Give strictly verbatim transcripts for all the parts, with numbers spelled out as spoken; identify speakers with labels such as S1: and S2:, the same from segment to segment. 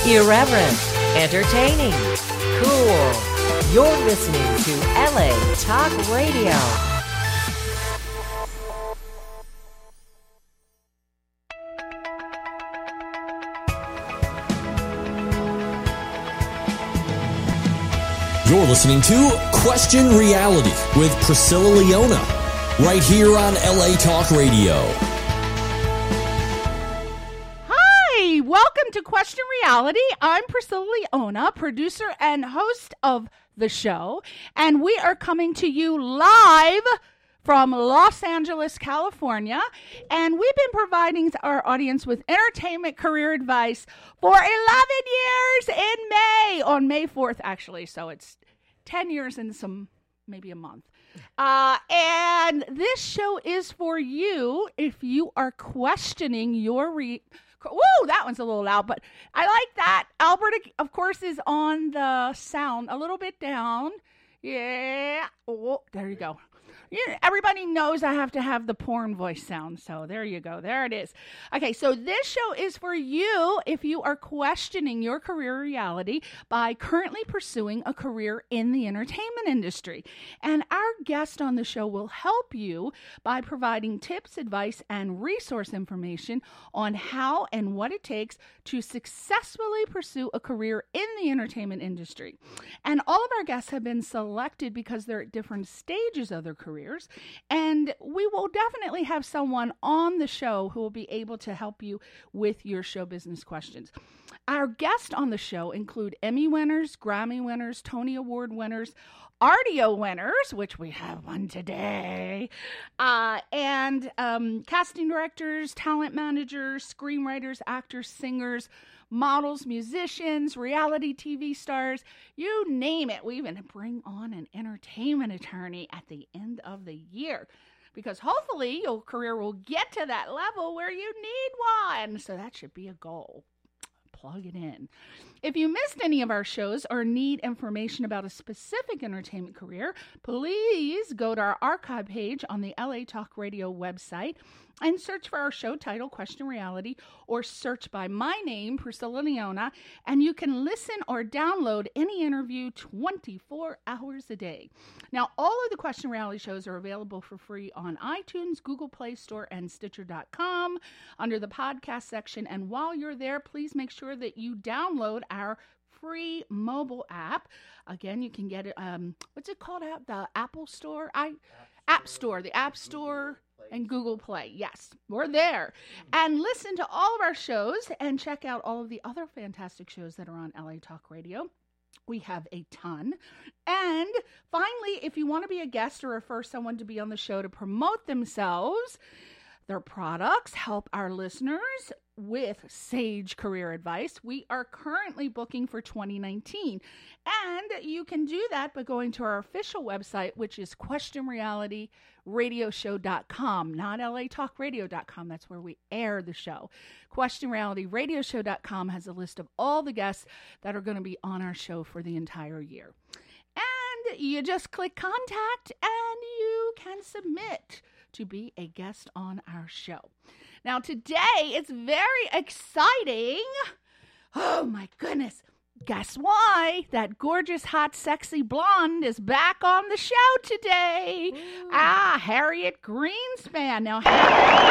S1: Irreverent, entertaining, cool. You're listening to L A Talk Radio.
S2: You're listening to Question Reality with Priscilla Leona, right here on L A Talk Radio.
S3: Hi, welcome to Question Reality. I'm Priscilla Leona, producer and host of the show, and we are coming to you live from Los Angeles, California, and we've been providing our audience with entertainment career advice for eleven years in May, on May fourth, actually, so it's ten years and some, maybe a month. Uh, and this show is for you if you are questioning your re- Woo, that one's a little loud, but I like that. Albert, of course, is on the sound a little bit down. Yeah. Oh, there you go. Yeah, everybody knows I have to have the porn voice sound, so there you go. There it is. Okay, so this show is for you if you are questioning your career reality by currently pursuing a career in the entertainment industry. And our guest on the show will help you by providing tips, advice, and resource information on how and what it takes to successfully pursue a career in the entertainment industry. And all of our guests have been selected because they're at different stages of their career. Careers, and we will definitely have someone on the show who will be able to help you with your show business questions. Our guests on the show include Emmy winners, Grammy winners, Tony Award winners, Artio winners, which we have one today, uh, and um, casting directors, talent managers, screenwriters, actors, singers, models, musicians, reality T V stars, you name it. We even bring on an entertainment attorney at the end of the year because hopefully your career will get to that level where you need one. So that should be a goal. Plug it in. If you missed any of our shows or need information about a specific entertainment career, please go to our archive page on the L A Talk Radio website and search for our show title, Question Reality, or search by my name, Priscilla Leona, and you can listen or download any interview twenty-four hours a day. Now, all of the Question Reality shows are available for free on iTunes, Google Play Store, and Stitcher dot com under the podcast section. And while you're there, please make sure that you download our free mobile app. Again, you can get it, um, what's it called? The Apple Store? I App Store, the App Store. And Google Play. Yes, we're there. And listen to all of our shows and check out all of the other fantastic shows that are on L A Talk Radio. We have a ton. And finally, if you want to be a guest or refer someone to be on the show to promote themselves, their products, help our listeners with sage career advice, we are currently booking for twenty nineteen. And you can do that by going to our official website, which is question reality radio show dot com, not L A talk radio dot com. That's where we air the show. question reality radio show dot com has a list of all the guests that are going to be on our show for the entire year. And you just click contact and you can submit to be a guest on our show. Now, today it's very exciting. Oh, my goodness. Guess why? That gorgeous, hot, sexy blonde is back on the show today. Ooh. Ah, Harriet Greenspan. Now, Harriet...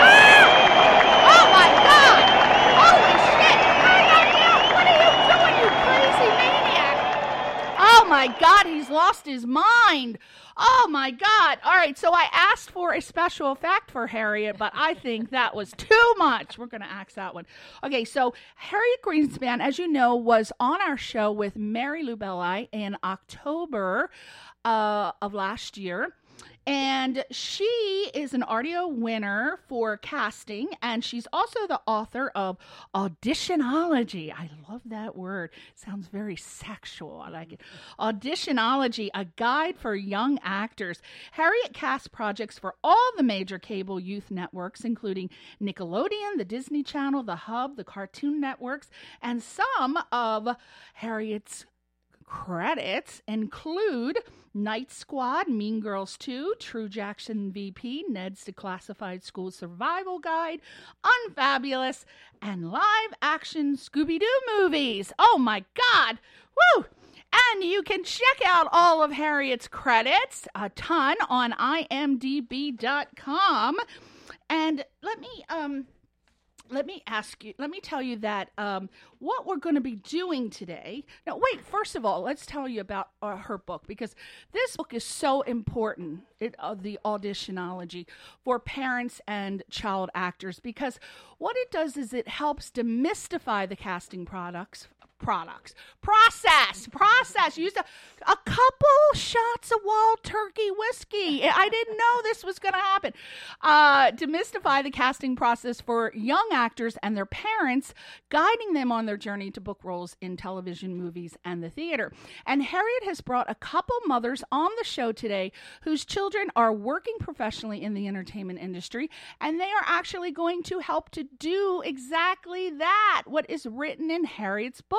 S3: Ah! Oh, my God! Holy shit! What are you doing, you crazy maniac? Oh, my God, he's lost his mind. Oh, my God. All right, so I asked for a special effect for Harriet, but I think that was too much. We're going to axe that one. Okay, so Harriet Greenspan, as you know, was on our show with Mary Lou Belli in October uh, of last year. And she is an Artio winner for casting, and she's also the author of Auditionology. I love that word. It sounds very sexual. I like it. Auditionology, a guide for young actors. Harriet casts projects for all the major cable youth networks, including Nickelodeon, the Disney Channel, the Hub, the Cartoon Networks, and some of Harriet's credits include Night Squad, Mean Girls two, True Jackson V P, Ned's Declassified School Survival Guide, Unfabulous, and live-action Scooby-Doo movies. Oh, my God. Woo! And you can check out all of Harriet's credits, a ton, on I M D B dot com. And let me... um. Let me ask you, let me tell you that um, what we're going to be doing today. Now, wait, first of all, let's tell you about uh, her book, because this book is so important, it, uh, the Auditionology, for parents and child actors, because what it does is it helps demystify the casting products. Products. Process. Process. Use a, a couple shots of Wild Turkey whiskey. I didn't know this was going to happen. Uh, demystify the casting process for young actors and their parents, guiding them on their journey to book roles in television, movies, and the theater. And Harriet has brought a couple mothers on the show today whose children are working professionally in the entertainment industry, and they are actually going to help to do exactly that, what is written in Harriet's book.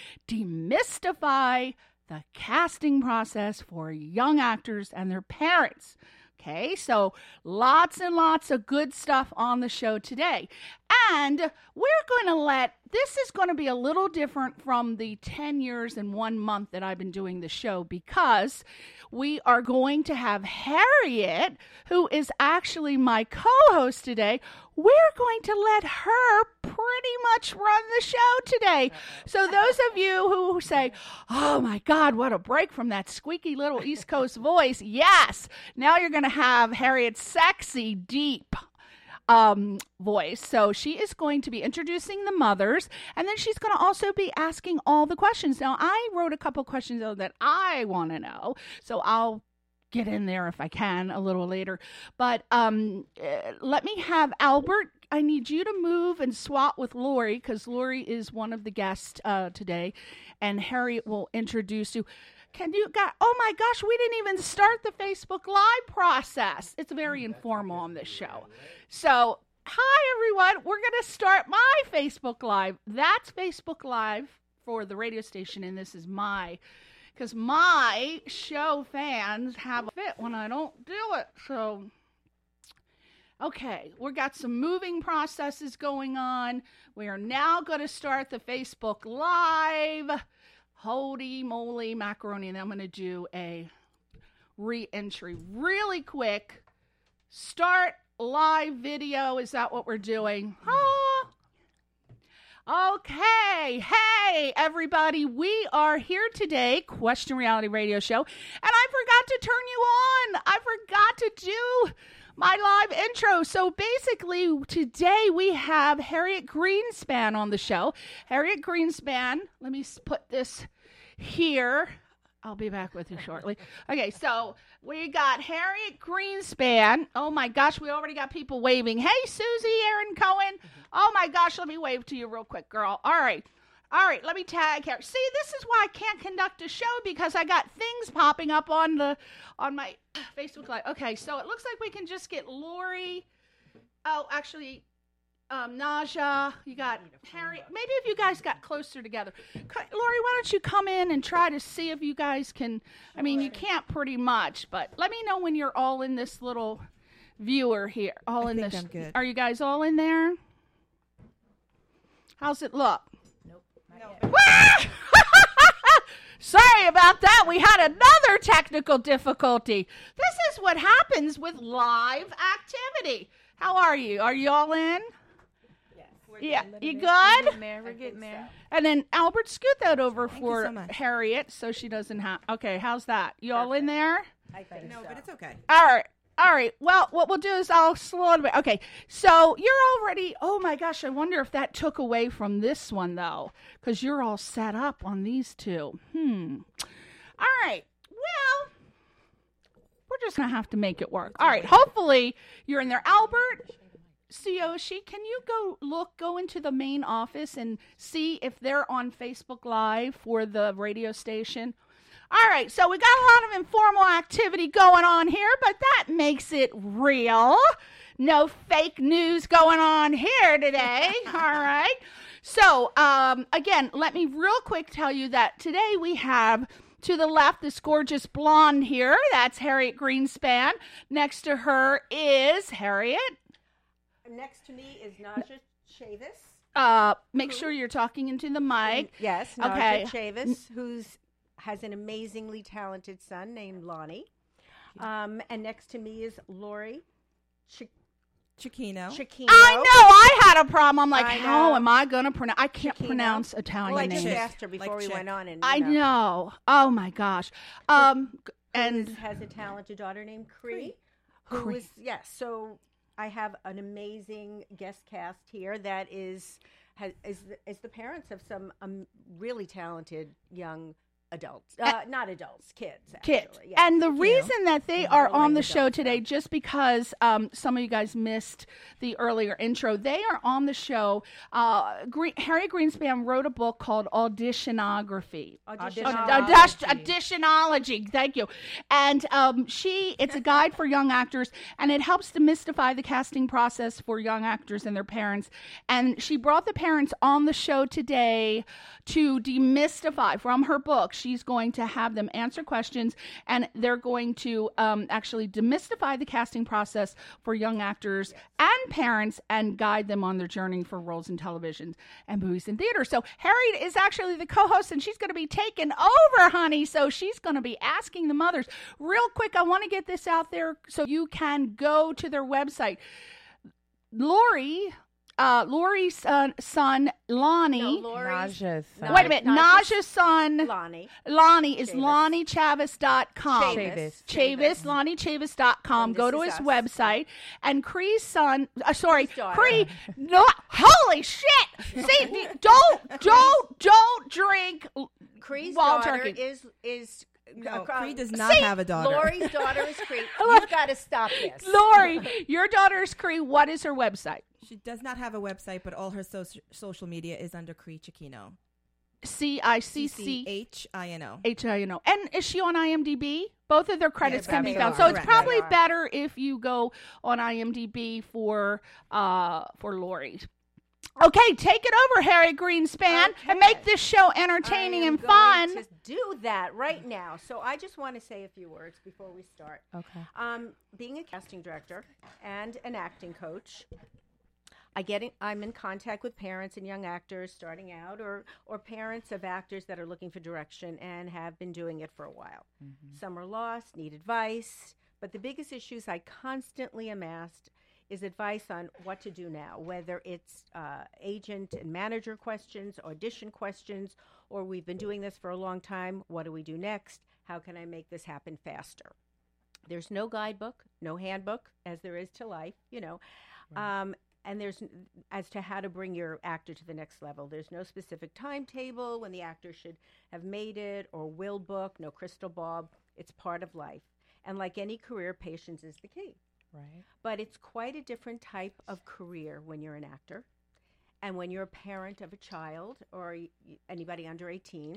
S3: Demystify the casting process for young actors and their parents. Okay, so lots and lots of good stuff on the show today. And we're going to let, this is going to be a little different from the ten years and one month that I've been doing the show, because we are going to have Harriet, who is actually my co-host today. We're going to let her pretty much run the show today. So those of you who say, oh my God, what a break from that squeaky little East Coast voice. Yes, now you're going to have Harriet's sexy, deep um, voice. So she is going to be introducing the mothers, and then she's going to also be asking all the questions. Now, I wrote a couple questions though that I want to know, so I'll get in there if I can a little later. But um, uh, let me have Albert. I need you to move and swap with Lori, because Lori is one of the guests uh, today, and Harriet will introduce you. Can you guys, oh my gosh, we didn't even start the Facebook Live process. It's very informal on this show. So, hi everyone, we're going to start my Facebook Live. That's Facebook Live for the radio station, and this is my, because my show fans have a fit when I don't do it. So, okay, we got some moving processes going on. We are now going to start the Facebook Live. Holy moly macaroni. And I'm going to do a re-entry really quick. Start live video. Is that what we're doing? Ah. Okay. Hey, everybody. We are here today, Question Reality Radio Show. And I forgot to turn you on. I forgot to do my live intro. So basically, today we have Harriet Greenspan on the show. Harriet Greenspan, let me put this here. I'll be back with you shortly. Okay, so we got Harriet Greenspan. Oh my gosh, we already got people waving. Hey, Susie, Aaron Cohen. Oh my gosh, let me wave to you real quick, girl. All right. All right, let me tag here. See, this is why I can't conduct a show, because I got things popping up on the on my Facebook Live. Okay, so it looks like we can just get Lori. Oh, actually, um, Naja. You got Harry. Maybe if you guys got closer together. Lori, why don't you come in and try to see if you guys can. I mean, you can't pretty much, but let me know when you're all in this little viewer here. All
S4: I
S3: in
S4: think
S3: this.
S4: I'm good.
S3: Are you guys all in there? How's it look? Sorry about that. We had another technical difficulty. This is what happens with live activity. How are you? Are you all in?
S4: Yes.
S3: Yeah. You good?
S4: We're getting there. We're getting there.
S3: And then Albert, scoot that over
S4: Thank you
S3: for
S4: so much.
S3: Harriet so she doesn't have. Okay, how's that? You all in there?
S4: I think no, so. But it's okay.
S3: All right. All right. Well, what we'll do is I'll slow it down. Okay. So you're already, oh my gosh, I wonder if that took away from this one, though, because you're all set up on these two. Hmm. All right. Well, we're just going to have to make it work. All right. Hopefully you're in there. Albert, Tsuyoshi, can you go look, go into the main office and see if they're on Facebook Live for the radio station? All right, so we got a lot of informal activity going on here, but that makes it real. No fake news going on here today, all right? So, um, again, let me real quick tell you that today we have to the left, this gorgeous blonde here, that's Harriet Greenspan. Next to her is Harriet.
S4: Next to me is Naja Chavis.
S3: Uh, make sure you're talking into the mic.
S4: Yes, Naja
S3: Okay.
S4: Chavis, who's has an amazingly talented son named Lonnie. Um, and next to me is Lori Ch-
S5: Chiquino.
S4: Chiquino.
S3: I know. I had a problem. I'm like,
S4: I
S3: how
S4: know.
S3: am I going to pronounce? I can't
S4: Chiquino.
S3: pronounce Italian
S4: Well, I just
S3: names.
S4: asked her before
S5: Like
S4: we
S5: chick.
S4: went on, and you
S3: I
S4: know,
S3: know. Oh my gosh. Um,
S4: and
S3: and
S4: has a talented daughter named Cree,
S3: Cree.
S4: who is yes. So I have an amazing guest cast here that is has, is the- is the parents of some um, really talented young adults, uh, not adults, kids.
S3: kids.
S4: Actually. Yes.
S3: And the reason that they are
S4: They're
S3: on
S4: like
S3: the show
S4: adults,
S3: today,
S4: though.
S3: just because um, some of you guys missed the earlier intro, they are on the show. Uh, Green, Harry Greenspan wrote a book called Auditionography.
S4: Audition-
S3: Aud- audition- Auditionology, thank you. And um, she, it's a guide for young actors, and it helps demystify the casting process for young actors and their parents. And she brought the parents on the show today to demystify from her book. She's going to have them answer questions, and they're going to um, actually demystify the casting process for young actors and parents and guide them on their journey for roles in television and movies and theater. So Harriet is actually the co-host, and she's going to be taking over, honey. So she's going to be asking the mothers. Real quick, I want to get this out there so you can go to their website. Lori, uh, Lori's son, son Lonnie.
S4: No, Lori's,
S5: Naja's son.
S3: Wait a minute.
S4: Naja's-
S3: Naja's son,
S4: Lonnie.
S3: Lonnie, is
S4: Chavis.
S3: lonnie chavis dot com.
S4: Chavis.
S3: Chavis, lonnie chavis dot com.
S4: And
S3: Go
S4: this
S3: to
S4: is
S3: his
S4: us.
S3: website. And Cree's son, uh, sorry,
S4: Cree's daughter.
S3: Cree, no, holy shit. See, the- don't, don't, don't drink
S4: Cree's
S3: wild
S4: daughter
S3: turkey.
S4: is is
S5: No,
S4: uh,
S5: Cree does not
S3: See,
S5: have a daughter.
S4: Lori's daughter is Cree. You've got to stop this.
S3: Lori, your daughter's Cree. What is her website?
S5: She does not have a website, but all her so- social media is under Cree Chiquino.
S3: C I C C
S5: H I N O.
S3: H I N O. And is she on IMDb? Both of their credits
S5: Yeah,
S3: can be
S4: they
S3: found.
S4: are.
S3: So it's
S5: Correct.
S3: probably
S4: They are.
S3: better if you go on IMDb for uh for Lori. Okay, take it over, Harry Greenspan,
S4: Okay.
S3: and make this show entertaining
S4: I am
S3: and fun.
S4: going to do that right now. So I just want to say a few words before we start.
S5: Okay.
S4: Um, being a casting director and an acting coach, I get in, I'm in contact with parents and young actors starting out, or or parents of actors that are looking for direction and have been doing it for a while. Some are lost, need advice, but the biggest issues I constantly am asked is advice on what to do now, whether it's uh, agent and manager questions, audition questions, or we've been doing this for a long time. What do we do next? How can I make this happen faster? There's no guidebook, no handbook, as there is to life, you know. Um, and there's n- as to how to bring your actor to the next level. There's no specific timetable when the actor should have made it or will book, no crystal ball. It's part of life. And like any career, patience is the key.
S5: Right.
S4: But it's quite a different type of career when you're an actor. And when you're a parent of a child or y- y- anybody under eighteen,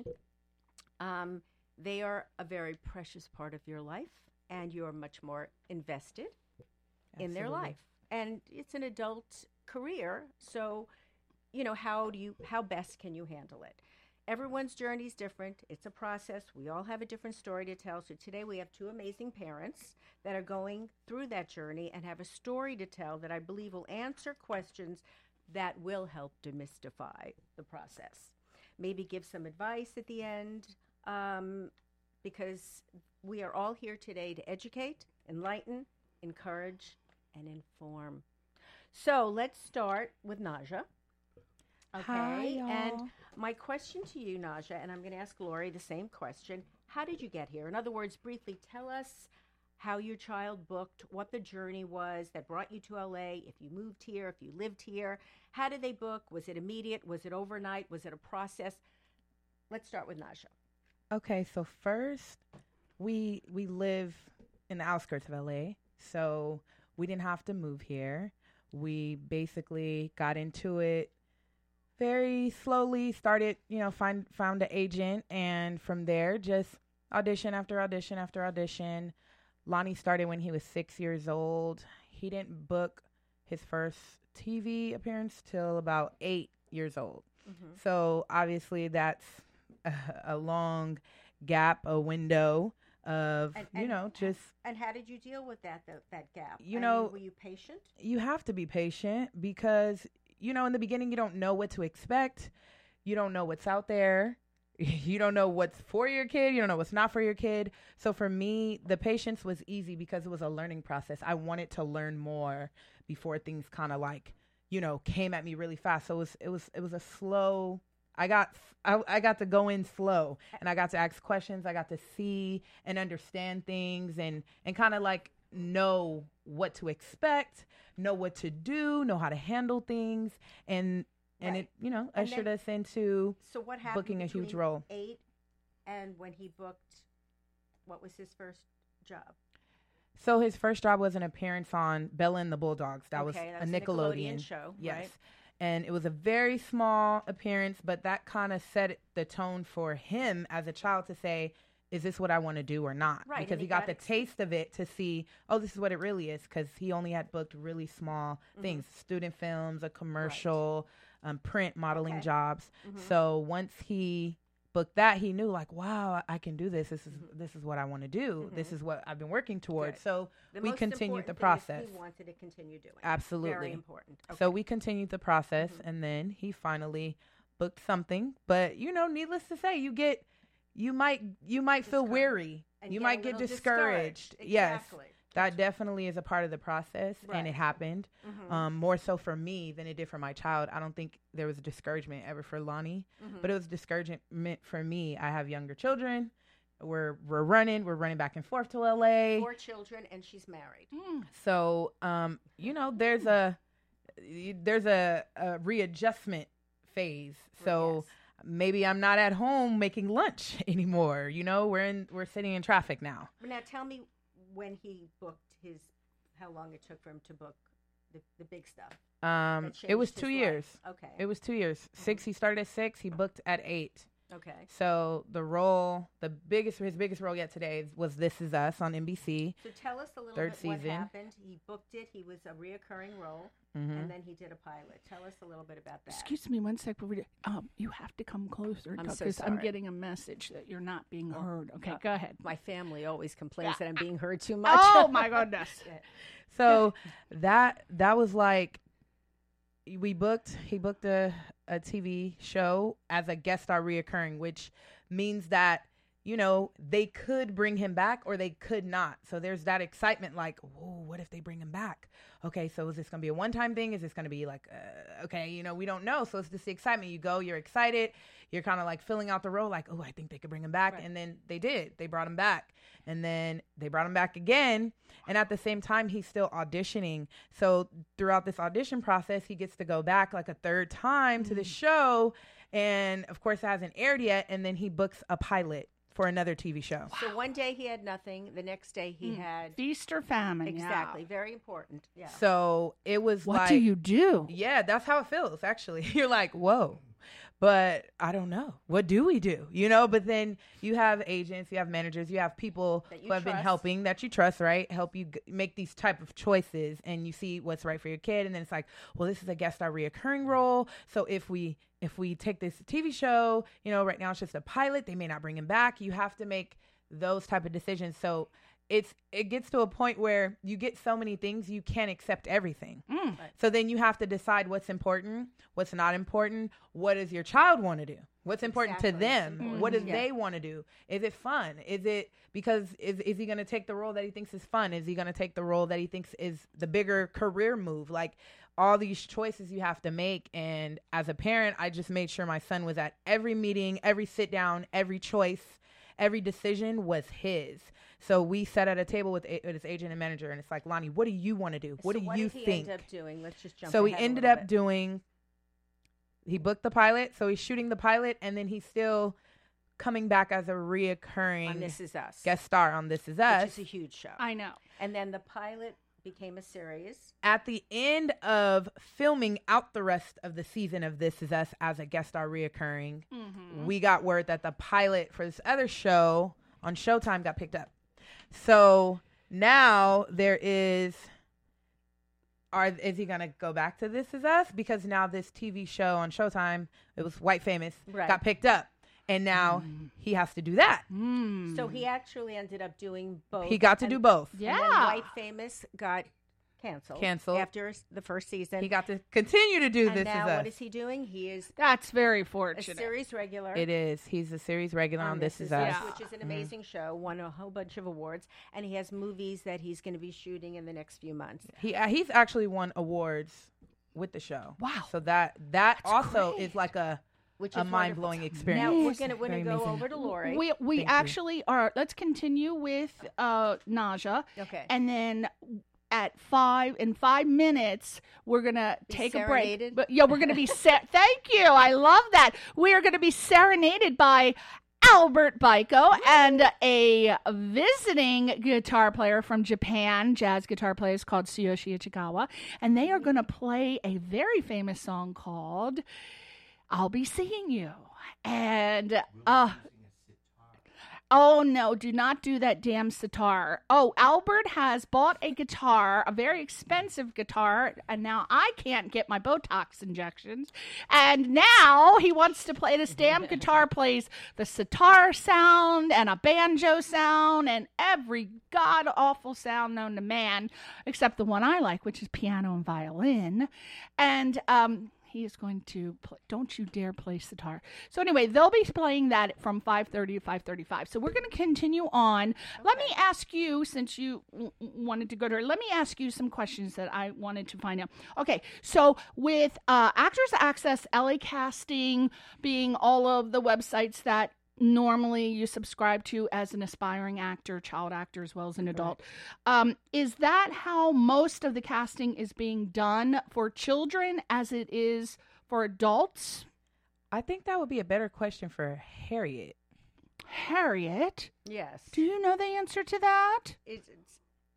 S4: um, they are a very precious part of your life, and you're much more invested in their
S5: Absolutely.
S4: life. And it's an adult career, so you know how do you how best can you handle it? Everyone's journey is different. It's a process. We all have a different story to tell. So today we have two amazing parents that are going through that journey and have a story to tell that I believe will answer questions that will help demystify the process. Maybe give some advice at the end, um, because we are all here today to educate, enlighten, encourage, and inform. So let's start with Naja. Okay.
S3: Hi, y'all.
S4: And my question to you, Naja, and I'm going to ask Lori the same question. How did you get here? In other words, briefly tell us how your child booked, what the journey was that brought you to L A, if you moved here, if you lived here. How did they book? Was it immediate? Was it overnight? Was it a process? Let's start with Naja.
S6: Okay, so first, we we live in the outskirts of L A, so we didn't have to move here. We basically got into it very slowly, started, you know, find found an agent, and from there, just audition after audition after audition. Lonnie started when he was six years old. He didn't book his first T V appearance till about eight years old. So obviously that's a, a long gap, a window of,
S4: And-
S6: you
S4: and-
S6: know, just,
S4: And how did you deal with that that, that gap?
S6: You
S4: I
S6: know-
S4: mean, were you patient?
S6: you have to be patient because, you know, in the beginning, you don't know what to expect. You don't know what's out there. You don't know what's for your kid. You don't know what's not for your kid. So for me, the patience was easy because it was a learning process. I wanted to learn more before things kind of like, you know, came at me really fast. So it was, it was, it was a slow, I got, I, I got to go in slow and I got to ask questions. I got to see and understand things and, and kind of like know what to expect, know what to do, know how to handle things. And, and
S4: Right.
S6: it, you know,
S4: And
S6: ushered
S4: then-
S6: us into
S4: So what happened
S6: booking a huge
S4: between
S6: role.
S4: eight and when he booked, what was his first job?
S6: So his first job was an appearance on Bella and the Bulldogs. That was
S4: Okay, that
S6: a
S4: was a
S6: Nickelodeon,
S4: Nickelodeon show,
S6: Yes.
S4: right?
S6: And it was a very small appearance, but that kind of set the tone for him as a child to say, is this what I want to do or not?
S4: Right,
S6: Because
S4: and
S6: he
S4: he
S6: got
S4: got
S6: the
S4: ex-
S6: taste of it to see, oh, this is what it really is. Because he only had booked really small
S4: Mm-hmm.
S6: things, student films, a commercial, um, print modeling
S4: Okay.
S6: jobs.
S4: Mhm.
S6: So once he booked that, he knew like, wow, I can do this. This is
S4: Mm-hmm.
S6: this is what I want to do. This is what I've been working towards.
S4: Good.
S6: So
S4: The
S6: we
S4: most
S6: continued the
S4: important thing is
S6: process.
S4: He wanted to continue doing.
S6: Absolutely.
S4: Very important. Okay.
S6: So we continued the process,
S4: Mhm.
S6: and then he finally booked something. But you know, needless to say, you get, you might, you might feel
S4: Discouraged.
S6: weary.
S4: And
S6: you
S4: get a
S6: might get
S4: little
S6: discouraged.
S4: discouraged.
S6: Yes,
S4: Exactly.
S6: that definitely is a part of the process, and
S4: Right.
S6: it happened.
S4: Mhm.
S6: Um, more so for me than it did for my child. I don't think there was a discouragement ever for Lonnie,
S4: Mhm.
S6: but it was discouragement for me. I have younger children. We're we're running. We're running back and forth to L A.
S4: Four children, and she's married.
S3: Mm.
S6: So, um, you know, there's a there's a, a readjustment phase. So
S4: Yes.
S6: maybe I'm not at home making lunch anymore. You know, we're in we're sitting in traffic now.
S4: But now tell me when he booked his, how long it took for him to book the, the big stuff.
S6: Um,
S4: that
S6: it was
S4: changed
S6: two
S4: his
S6: years.
S4: life. Okay.
S6: It was two years. Six. He started at six. He booked at eight.
S4: okay.
S6: So the role, the biggest, his biggest role yet today is- was This Is Us on N B C.
S4: So tell us a little
S6: Third
S4: bit what
S6: season.
S4: happened. He booked it. He was a reoccurring role,
S6: hmm
S4: and then he did a pilot. Tell us a little bit about that.
S3: Excuse me one sec. Before we do- Um, you have to come closer
S4: I'm so
S3: because I'm
S4: sorry.
S3: getting a message that you're not being
S4: Oh,
S3: heard. Okay,
S4: uh,
S3: go ahead.
S4: My family always complains that I'm being heard too much.
S3: Oh my goodness.
S4: Yeah.
S6: So that that was like, we booked. He booked a a T V show as a guest star reoccurring, which means that, you know, they could bring him back or they could not. So there's that excitement like, whoa, what if they bring him back? Okay, so is this going to be a one-time thing? Is this going to be like, uh, okay, you know, we don't know. So it's just the excitement. You go, you're excited. You're kind of like filling out the role like, oh, I think they could bring him back.
S4: Right.
S6: And then they did. They brought him back. And then they brought him back again. And at the same time, he's still auditioning. So throughout this audition process, he gets to go back like a third time to the show. And of course, it hasn't aired yet. And then he books a pilot for another T V show.
S4: So one day he had nothing. The next day he
S3: Mm.
S4: had
S3: Feast or famine. yeah.
S4: exactly. Very important. Yeah.
S6: So it was
S3: What
S6: like,
S3: do you do?
S6: yeah, that's how it feels, actually. You're like, whoa. But I don't know. What do we do? You know, but then you have agents, you have managers, you have people
S4: That you
S6: who have been
S4: trust.
S6: helping that you trust, right? Help you g- make these type of choices and you see what's right for your kid. And then it's like, well, this is a guest star reoccurring role. So if we, if we take this T V show, you know, right now it's just a pilot, they may not bring him back. You have to make those type of decisions. So it's, it gets to a point where you get so many things, you can't accept everything.
S3: Mm.
S6: So then you have to decide what's important, what's not important. What does your child want to do? What's important
S4: Exactly.
S6: to them?
S4: Important.
S6: What do
S4: Yeah.
S6: they want to do? Is it fun? Is it because is is he going to take the role that he thinks is fun? Is he going to take the role that he thinks is the bigger career move? Like all these choices you have to make. And as a parent, I just made sure my son was at every meeting, every sit down, every choice, every decision was his. So we sat at a table with, a, with his agent and manager, and it's like, Lonnie, what do you want to do? What
S4: so
S6: do
S4: what
S6: you
S4: did he
S6: think?
S4: end up doing? Let's just jump.
S6: So he
S4: ahead a
S6: ended
S4: little
S6: up
S4: bit.
S6: doing, he booked the pilot, so he's shooting the pilot, and then he's still coming back as a reoccurring
S4: on This Is Us,
S6: guest star on This Is Us.
S4: which is a huge show.
S3: I know.
S4: And then the pilot became a series.
S6: At the end of filming out the rest of the season of This Is Us as a guest star reoccurring,
S3: Mm-hmm.
S6: we got word that the pilot for this other show on Showtime got picked up. So now there is, are is he gonna go back to This Is Us? Because now this T V show on Showtime, it was White Famous,
S4: Right.
S6: got picked up. And now he has to do that.
S4: So he actually ended up doing both.
S6: He got to
S4: and-
S6: do both.
S4: And then
S3: Yeah.
S4: White Famous got canceled.
S6: Canceled.
S4: After s- the first season.
S6: He got to continue to do
S4: and
S6: This
S4: now
S6: Is Us.
S4: what is he doing? He is
S3: That's very
S4: a
S3: fortunate.
S4: series regular.
S6: It is. He's a series regular on, This Is Us.
S3: Us.
S4: which is an amazing show, won a whole bunch of awards, and he has movies that he's going to be shooting in the next few months.
S6: He uh, he's actually won awards with the show.
S3: Wow.
S6: So that that also
S3: great.
S6: is like a
S4: Which
S6: a
S4: is
S6: mind blowing
S4: wonderful.
S6: experience.
S4: Now we're
S3: Amazing.
S4: going to we're
S6: Very
S4: going to go
S6: amazing.
S4: over to Lori.
S3: We we
S6: Thank you.
S3: actually are. Let's continue with uh, Naja.
S4: Okay.
S3: And then at five in five minutes we're gonna
S4: Be
S3: take a
S4: serenaded?
S3: break. But yeah, we're gonna be set. Thank you. I love that. We are gonna be serenaded by Albert Baiko and a visiting guitar player from Japan, jazz guitar player is called Tsuyoshi Ichikawa, and they are going to play a very famous song called I'll Be Seeing You. And uh oh no, do not do that damn sitar. Oh, Albert has bought a guitar, a very expensive guitar, and now I can't get my Botox injections. And now he wants to play this damn guitar, plays the sitar sound and a banjo sound and every god awful sound known to man, except the one I like, which is piano and violin. And um he is going to play, don't you dare play sitar. So anyway, they'll be playing that from five thirty to five thirty-five. So we're going to continue on. Let me ask you, since you w- wanted to go to her, let me ask you some questions that I wanted to find out. Okay, so with uh, Actors Access, L A Casting being all of the websites that normally you subscribe to as an aspiring actor, child actor, as well as an adult. Um, is that how most of the casting is being done for children as it is for adults?
S6: I think that would be a better question for Harriet.
S3: Harriet,
S4: Yes.
S3: do you know the answer to that?
S4: It's, it's,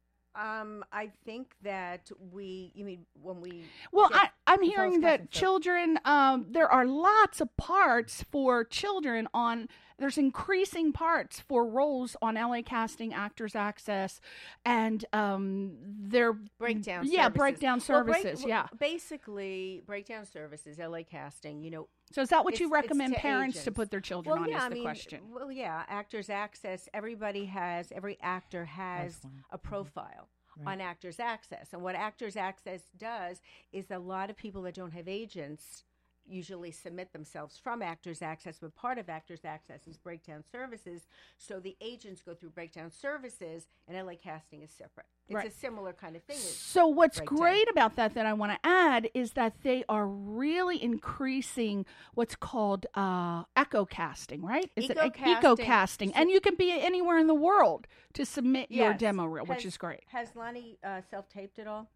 S4: um, I think that we, you mean when we.
S3: Well,
S4: get-
S3: I, I'm
S6: It's
S3: hearing
S6: always
S3: that
S6: question, so-
S3: children, um, there are lots of parts for children on, there's increasing parts for roles on L A Casting, Actors Access, and um, their
S4: breakdown
S3: Yeah,
S4: services.
S3: breakdown
S4: Well, break-
S3: services,
S4: well,
S3: yeah.
S4: Basically, breakdown services, L A Casting, you know.
S3: So is that what
S4: It's-
S3: you
S4: it's
S3: recommend
S4: to
S3: parents to
S4: agents.
S3: put their children
S4: Well,
S3: on
S4: yeah,
S3: is
S4: I
S3: the
S4: mean,
S3: question.
S4: well, yeah, Actors Access, everybody has, every actor has
S6: Has one.
S4: a profile.
S6: Right.
S4: On Actors Access. And what Actors Access does is a lot of people that don't have agents usually submit themselves from Actors Access, but part of Actors Access is breakdown services. So the agents go through breakdown services, and L A Casting is separate. It's
S3: Right.
S4: a similar kind of thing. as
S3: So what's
S4: breakdown.
S3: great about that that I want to add is that they are really increasing what's called uh, echo casting, right? Is it e-
S4: Eco-casting.
S3: eco casting? And you can be anywhere in the world to submit your
S4: Yes.
S3: demo reel, which
S4: Has-
S3: is great.
S4: Has Lonnie uh, self-taped at all?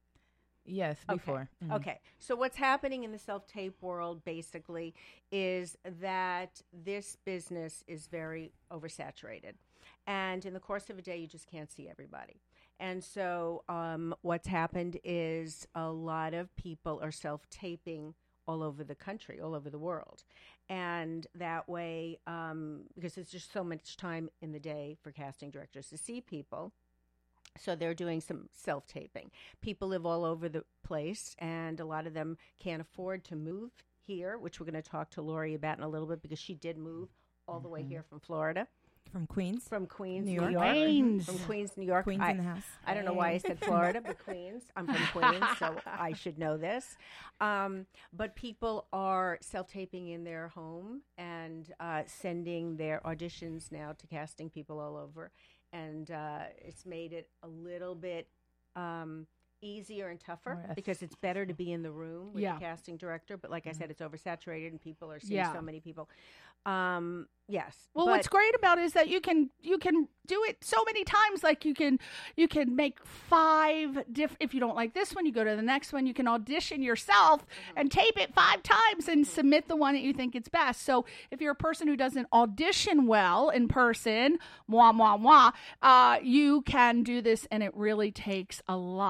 S6: Yes,
S4: Okay.
S6: before. Mhm.
S4: Okay. So what's happening in the self-tape world basically is that this business is very oversaturated. And in the course of a day, you just can't see everybody. And so um, what's happened is a lot of people are self-taping all over the country, all over the world. And that way, um, because there's just so much time in the day for casting directors to see people, so they're doing some self-taping. People live all over the place, and a lot of them can't afford to move here, which we're going to talk to Lori about in a little bit because she did move all the way here from Florida,
S5: From Queens.
S4: from Queens,
S5: New
S4: New
S5: York.
S4: York.
S3: Queens.
S4: From Queens, New York.
S5: Queens
S4: I,
S5: in the house.
S4: I don't know why I said Florida, but Queens. I'm from Queens, so I should know this. Um, but people are self-taping in their home and uh, sending their auditions now to casting people all over. And uh, it's made it a little bit um, easier and tougher
S6: More
S4: because it's better to be in the room with
S3: Yeah.
S4: the casting director. But like I said, it's oversaturated and people are seeing
S3: Yeah.
S4: so many people. Um, yes.
S3: Well,
S4: but
S3: what's great about it is that you can you can do it so many times. Like you can you can make five diff. If you don't like this one, you go to the next one. You can audition yourself and tape it five times and submit the one that you think is best. So if you're a person who doesn't audition well in person, moi moi moi, uh, you can do this, and it really takes a lot of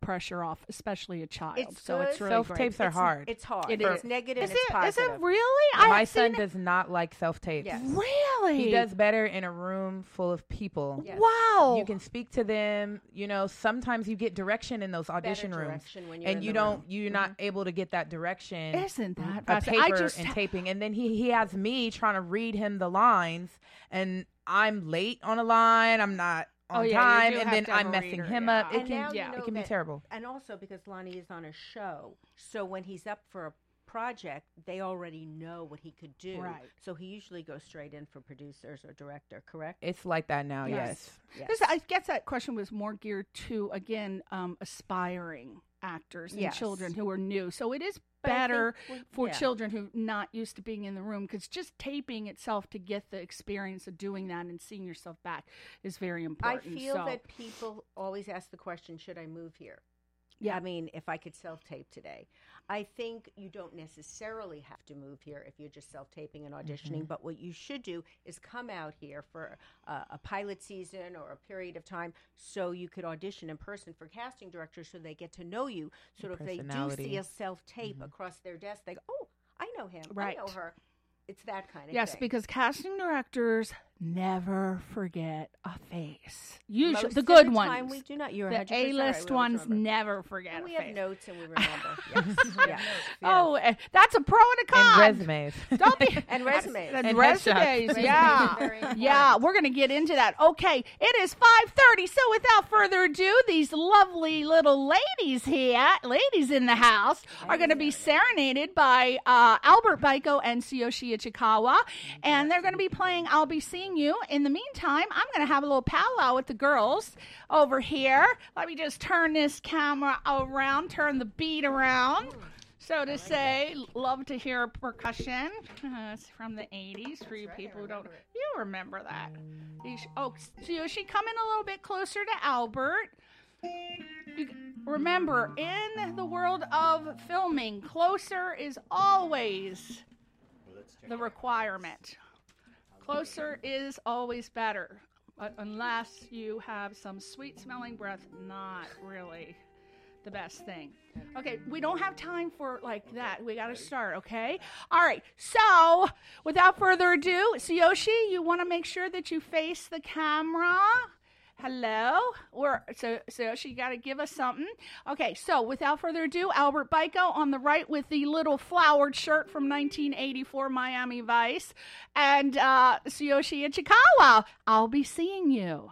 S3: pressure off, especially a child.
S4: It's
S3: so
S4: good.
S3: it's really
S6: Self
S3: great.
S6: tapes are
S4: It's-
S6: hard.
S4: It's hard.
S3: It
S4: it's
S3: is.
S4: negative
S3: Is
S4: and it's
S3: it, is
S4: positive.
S3: it really? I
S6: My
S3: have
S6: son
S3: seen
S6: does not like self tapes.
S4: Yes.
S3: it. Really?
S6: He does better in a room full of people.
S4: Yes.
S3: Wow.
S6: You can speak to them. You know, sometimes you get direction in those audition
S4: Better
S6: rooms,
S4: direction when you're
S6: and
S4: in
S6: you
S4: the
S6: don't.
S4: room.
S6: You're not able to get that direction.
S3: Isn't that
S6: a
S3: fascinating? I
S6: paper
S3: just
S6: and
S3: ha-
S6: taping, and then he he has me trying to read him the lines, and I'm late on a line. I'm not on
S3: Oh, yeah, you
S6: time,
S3: do
S6: and
S3: have
S6: then
S3: to have
S6: I'm
S3: a
S6: messing
S3: reader,
S6: him
S3: yeah.
S6: up. It
S4: And
S6: can
S4: now you
S3: yeah,
S4: know
S6: it can be
S4: that-
S6: terrible.
S4: And also because Lonnie is on a show, so when he's up for a project, they already know what he could do.
S3: Right.
S4: So he usually goes straight in for producers or director, correct?
S6: It's like that now. Yes.
S4: Yes.
S3: This, I guess that question was more geared to, again, um, aspiring actors and
S4: Yes.
S3: children who are new. So it is
S4: But I think
S3: better
S4: we-
S3: for
S4: yeah.
S3: children who are not used to being in the room, because just taping itself to get the experience of doing that and seeing yourself back is very
S4: I
S3: important.
S4: feel
S3: so,
S4: that people always ask the question, should I move here?
S3: Yeah.
S4: I mean, if I could self-tape today. I think you don't necessarily have to move here if you're just self-taping and auditioning,
S3: Mm-hmm.
S4: but what you should do is come out here for uh, a pilot season or a period of time so you could audition in person for casting directors so they get to know you. So if they do see
S6: personality.
S4: a self-tape across their desk, they go, oh, I know him.
S3: Right.
S4: I know her. It's that kind of
S3: yes,
S4: thing.
S3: because casting directors never forget a face. Usually,
S4: Most
S3: the
S4: of
S3: good
S4: the
S3: ones.
S4: time we do not. You're
S3: the
S4: one hundred percent right.
S3: A-list
S4: We always
S3: ones
S4: remember.
S3: never forget
S4: And
S3: a
S4: we have
S3: face.
S4: notes and we remember. yes. yes.
S3: Oh, eh, that's a pro and a con.
S6: And resumes.
S3: Don't be
S4: And resumes.
S3: and,
S6: And
S3: resumes.
S6: headshots.
S3: Yeah,
S4: Resumes are very important.
S3: yeah. We're gonna get into that. Okay, it is five thirty. So without further ado, these lovely little ladies here, ladies in the house, are going to be serenaded by uh, Albert Baiko and Tsuyoshi Ichikawa, and they're going to be playing "I'll Be Seeing You." In the meantime, I'm going to have a little powwow with the girls over here. Let me just turn this camera around, turn the beat around. So to say, love to hear percussion. Uh, it's from the eighties for you people who don't. You remember that. You sh- oh, Tsuyoshi, come in a little bit closer to Albert. You, remember, in the world of filming, closer is always the requirement. Closer is always better, but unless you have some sweet-smelling breath, not really the best thing. Okay, we don't have time for like that. We got to start, okay? All right, so without further ado, Tsuyoshi, you want to make sure that you face the camera. Hello? We're, so, so she got to give us something. Okay, so without further ado, Albert Baiko on the right with the little flowered shirt from nineteen eighty-four Miami Vice. And uh, Tsuyoshi Ichikawa, I'll Be Seeing You.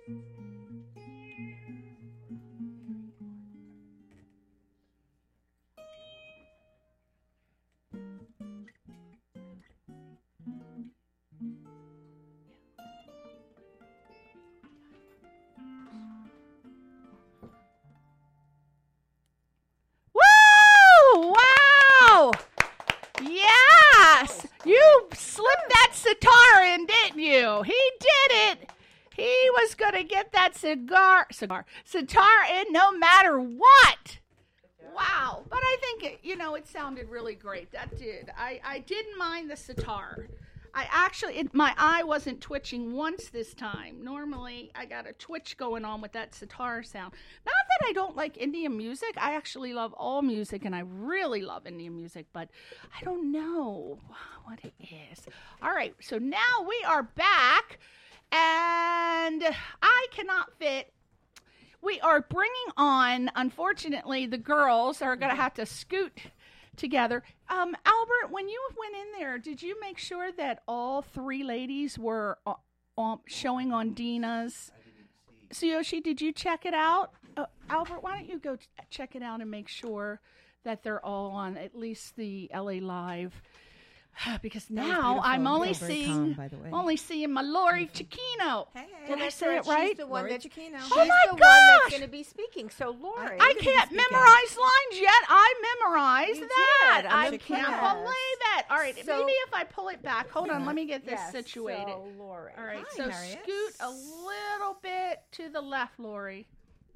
S3: Woo! Wow! Yes! You slipped that sitar in, didn't you? He did it. He was going to get that cigar, cigar, sitar in no matter what. Wow. But I think, it, you know, it sounded really great. That did. I, I didn't mind the sitar. I actually, it, my eye wasn't twitching once this time. Normally, I got a twitch going on with that sitar sound. Not that I don't like Indian music. I actually love all music, and I really love Indian music, but I don't know what it is. All right, so now we are back, and I cannot fit. We are bringing on, unfortunately, the girls are going to have to scoot together. Um, Albert, when you went in there, did you make sure that all three ladies were uh, um, showing on Dina's? Tsuyoshi, did you check it out? Uh, Albert, why don't you go ch- check it out and make sure that they're all on at least the L A Live? Because now I'm only seeing
S5: calm, by the way.
S3: only seeing my Lori Chiquino.
S5: Hey, hey.
S3: Did I
S4: That's
S3: say
S4: right.
S3: it right?
S4: She's the one
S5: Lori
S4: that,
S5: Chiquino.
S4: she's
S3: Oh my
S4: the one
S3: gosh!
S4: that's going to be speaking. So, Lori.
S3: I
S5: gonna be
S3: can't
S5: speaking.
S3: memorize lines yet. I mememorized
S4: You
S3: that.
S4: did.
S3: I
S4: I'm
S3: can't
S4: impressed.
S3: believe it. All right,
S4: So-
S3: maybe if I pull it back. Hold on, let me get this
S4: Yes,
S3: situated.
S4: So, Lori.
S3: All right,
S5: Hi,
S3: so
S5: Harriet.
S3: scoot a little bit to the left, Lori.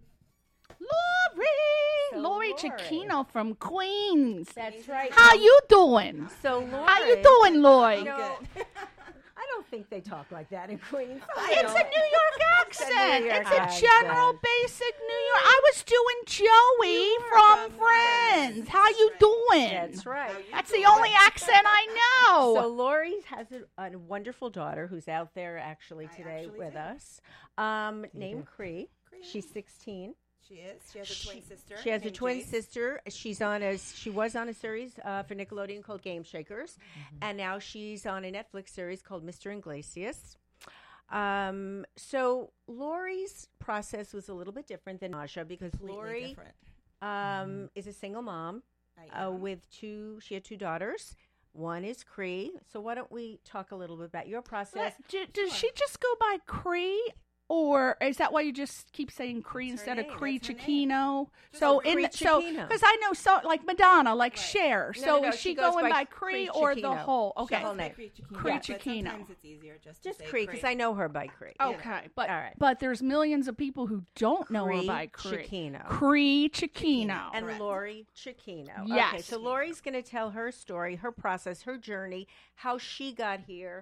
S3: Lori,
S4: So,
S3: Lori
S4: Lori.
S3: Chiquino from Queens.
S4: That's right.
S3: How you doing?
S4: So, Lori.
S3: How you doing, Lori?
S4: You know, I don't think they talk like that in Queens. I
S3: It's
S4: don't.
S3: a New York accent.
S4: York
S3: It's a
S4: accent.
S3: general basic New York. I was doing Joey from
S5: from
S3: Friends. How you doing?
S4: That's right.
S3: That's the only accent I know.
S4: So Lori has a, a wonderful daughter who's out there actually today
S5: actually
S4: with
S5: do.
S4: us, um, named Cree. She's sixteen.
S5: She is. She has a twin sister.
S4: She has a
S5: named
S4: twin
S5: Jace.
S4: sister. She's on a. She was on a series uh, for Nickelodeon called Game Shakers,
S5: Mm-hmm.
S4: and now she's on a Netflix series called Mister Iglesias. Um, so Lori's process was a little bit different than Masha because
S5: Completely
S4: Lori
S5: different.
S4: um, is a single mom
S5: I
S4: uh,
S5: am.
S4: with two. She had two daughters. One is Cree. So why don't we talk a little bit about your process?
S3: Do, does she just go by Cree? Or is that why you just keep saying Cree
S5: That's her
S3: instead of
S5: name,
S3: Cree
S5: that's her name.
S3: Chiquino?
S5: Just
S3: So
S4: Cree
S3: in so
S4: Chiquino.
S3: because I know so like Madonna, like Cher.
S4: No,
S3: So
S4: no, no,
S3: is she,
S4: she goes
S3: going
S4: by
S3: by
S4: Cree
S3: Cree or the
S4: Chiquino.
S3: whole?
S4: She
S3: Okay,
S4: whole name.
S5: Cree Chiquino.
S3: Cree
S5: But
S3: Chiquino.
S5: Sometimes it's easier just,
S4: Just
S5: to say
S4: Cree, because I know her by Cree.
S3: okay, but
S4: All right.
S3: but there's millions of people who don't know her
S4: Cree
S3: by Cree.
S4: Chiquino.
S3: Cree Chiquino.
S4: And
S5: Correct.
S4: Lori Chiquino.
S3: Yes.
S4: Okay, so Lori's going to tell her story, her process, her journey, how she got here.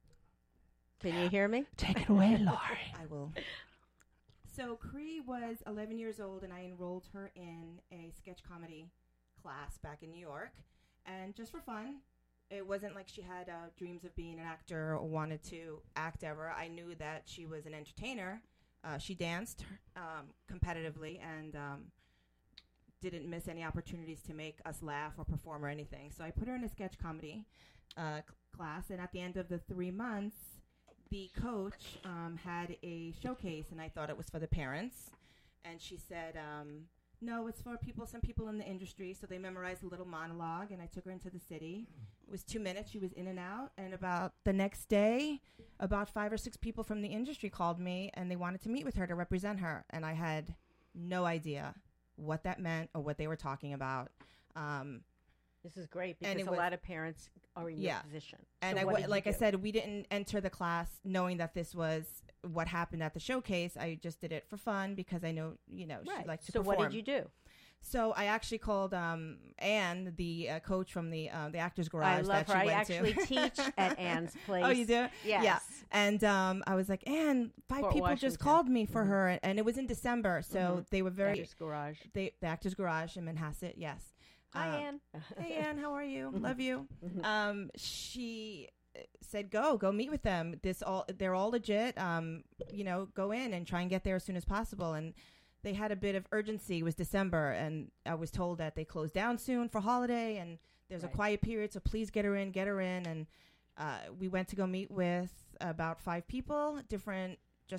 S4: Can you hear me?
S3: Take it away, Lori.
S5: I will. So Cree was eleven years old, and I enrolled her in a sketch comedy class back in New York. And just for fun, it wasn't like she had uh, dreams of being an actor or wanted to act ever. I knew that she was an entertainer. Uh, she danced um, competitively and um, didn't miss any opportunities to make us laugh or perform or anything. So I put her in a sketch comedy uh, c- class, and at the end of the three months, the coach um, had a showcase, and I thought it was for the parents. And she said, um, no, it's for people, some people in the industry. So they memorized a little monologue, and I took her into the city. It was two minutes. She was in and out. And about the next day, about five or six people from the industry called me, and they wanted to meet with her to represent her. And I had no idea what that meant or what they were talking about. Um,
S4: This is great
S5: And
S4: because
S5: it
S4: a
S5: was-
S4: lot of parents are in
S5: Yeah.
S4: your position.
S5: And
S4: So
S5: I
S4: what
S5: w-
S4: did you
S5: like I
S4: do?
S5: said, we didn't enter the class knowing that this was what happened at the showcase. I just did it for fun because I know, you know,
S4: Right.
S5: she likes to
S4: so
S5: perform.
S4: what did you do?
S5: So I actually called um, Anne, the uh, coach from the uh, the Actors Garage
S4: I love
S5: that
S4: her.
S5: she
S4: I
S5: went
S4: actually
S5: to.
S4: teach at Anne's place.
S5: Oh, you do?
S4: Yes.
S5: Yeah. And um, I was like, Anne, five
S4: Fort
S5: people
S4: Washington.
S5: just called me for
S4: Mhm.
S5: her, and it was in December, so
S4: Mhm.
S5: they were very
S4: Actors Garage.
S5: they the Actors Garage in Manhasset. Yes.
S4: Hi,
S5: Uh,
S4: Anne.
S5: Hey Anne, how are you?
S4: Mhm.
S5: Love you.
S4: Mhm.
S5: Um, she uh, said, "Go, go meet with them. This all they're all legit. Um, you know, go in and try and get there as soon as possible." And they had a bit of urgency. It was December, and I was told that they closed down soon for holiday, and there's
S4: Right.
S5: a quiet period, so please get her in, get her in. And uh, we went to go meet with about five people, different, just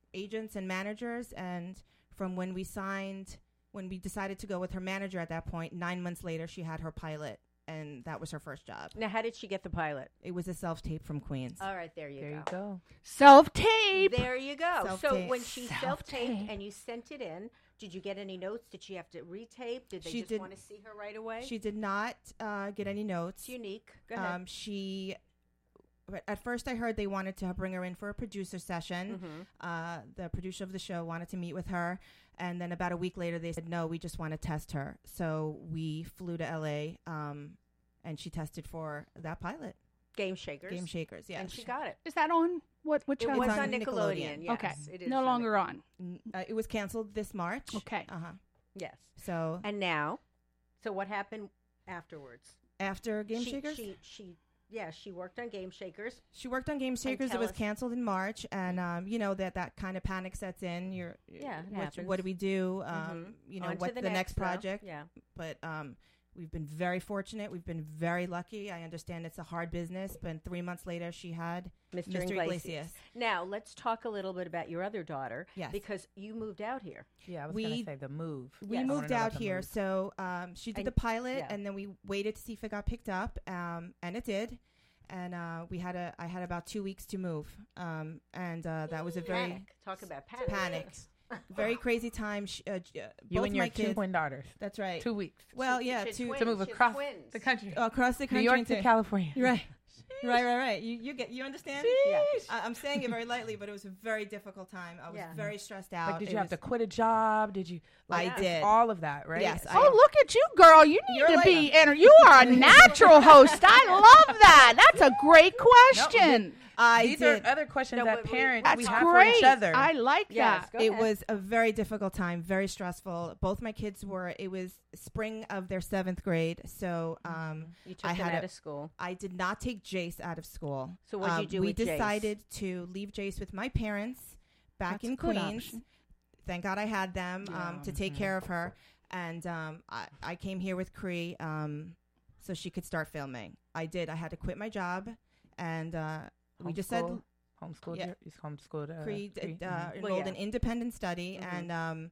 S5: agents and managers, and from when we signed, when we decided to go with her manager at that point, nine months later, she had her pilot, and that was her first job.
S4: Now, how did she get the pilot?
S5: It was a self-tape from Queens.
S4: All right, there you
S6: There
S4: go.
S6: you go.
S3: Self-tape.
S4: There you go. So
S5: Self-tape.
S4: when she
S3: Self-tape.
S4: self-taped and you sent it in, did you get any notes? Did she have to retape? Did they
S5: She
S4: just
S5: did-
S4: want to see her right away?
S5: She did not uh, get any notes.
S4: It's unique. Go ahead.
S5: Um, she, but at first I heard they wanted to bring her in for a producer session.
S4: Mhm.
S5: Uh, the producer of the show wanted to meet with her. And then about a week later, they said, no, we just want to test her. So we flew to L A, um, and she tested for that pilot,
S4: Game Shakers.
S5: Game Shakers. Yeah.
S4: And she got it.
S3: Is that on what? What
S4: It
S3: channel?
S4: was
S5: on
S4: on Nickelodeon.
S5: Nickelodeon.
S4: Yes,
S3: okay.
S4: it is
S3: No
S4: on
S3: longer
S4: Nickelodeon.
S3: on.
S5: N- Uh, it was canceled this March.
S3: Okay.
S5: Uh-huh.
S4: Yes.
S5: So
S4: And now, so what happened afterwards?
S5: after Game
S4: she,
S5: Shakers,
S4: She, she, yeah, she worked on Game Shakers.
S5: She worked on Game Shakers. It
S4: tell
S5: was
S4: us-
S5: canceled in March, and um, you know that that kind of panic sets in. You're,
S4: Yeah, it
S5: what,
S4: happens.
S5: what do we do? Um,
S4: Mhm.
S5: You know,
S4: On to
S5: what
S4: the
S5: the,
S4: next,
S5: next
S4: though.
S5: project?
S4: Yeah.
S5: But um, we've been very fortunate. We've been very lucky. I understand it's a hard business, but three months later, she had
S4: Mister
S5: Mister
S4: Iglesias.
S5: Iglesias.
S4: Now, let's talk a little bit about your other daughter.
S5: Yes.
S4: Because you moved out here.
S6: Yeah, I was
S5: We-
S6: going to say the move.
S5: We
S4: Yes. I
S6: wanna
S5: moved
S6: know about
S5: out
S6: the
S5: here,
S6: move.
S5: so um, she did
S4: And-
S5: the pilot,
S4: yeah.
S5: and then we waited to see if it got picked up, um, and it did. And uh, we had a, I had about two weeks to move, um, and uh, that was a very
S4: Panic. Talk about panic.
S5: panic, very crazy time. Sh- uh, j- uh,
S6: You
S5: both
S6: and your
S5: my
S6: two
S5: kids.
S6: twin daughters.
S5: That's right.
S6: Two weeks.
S5: Well,
S4: She-
S5: yeah,
S4: she had
S5: to
S4: twins.
S6: to move
S4: She had
S6: across
S4: twins.
S6: the country.
S5: across the
S6: New
S5: country.
S6: York to
S5: too.
S6: California.
S5: Right, right, right, right. You you get you understand?
S4: Yeah.
S5: I, I'm saying it very lightly, but it was a very difficult time. I was
S4: Yeah.
S5: very stressed out.
S6: Like, did
S5: It
S6: you have
S5: was-
S6: to quit a job? Did you?
S5: I
S6: Like,
S5: did.
S6: all of that, right?
S5: Yes, I-
S3: Oh, look at you, girl. You need
S5: You're
S3: to
S5: like
S3: be enter- You are a natural host. I love that. That's a great question.
S5: I
S6: These
S5: did.
S6: are other questions
S4: No,
S6: that
S4: but we-
S6: parents
S3: That's
S6: we have
S3: great.
S6: for each other.
S3: I like
S4: Yes,
S3: that.
S4: go
S5: It
S4: ahead.
S5: was a very difficult time, very stressful. Both my kids were. It was spring of their seventh grade, so um,
S4: You took
S5: I
S4: them
S5: had
S4: out
S5: a-
S4: of school.
S5: I did not take Jace out of school.
S4: So what'd you
S5: Um,
S4: do
S5: We
S4: with Jace?
S5: decided to leave Jace with my parents back
S3: That's a
S5: in
S3: good
S5: Queens.
S3: option.
S5: Thank God I had them um,
S3: Yeah.
S5: to take care of her, and um, I, I came here with Cree um, so she could start filming. I did. I had to quit my job, and uh, we just said
S6: Homeschool? Homeschooled
S5: Yeah.
S6: you? You homeschooled uh,
S5: Cree
S6: Cree?
S5: uh,
S6: Mhm.
S5: enrolled
S4: yeah.
S5: in independent study,
S4: Mhm.
S5: and um,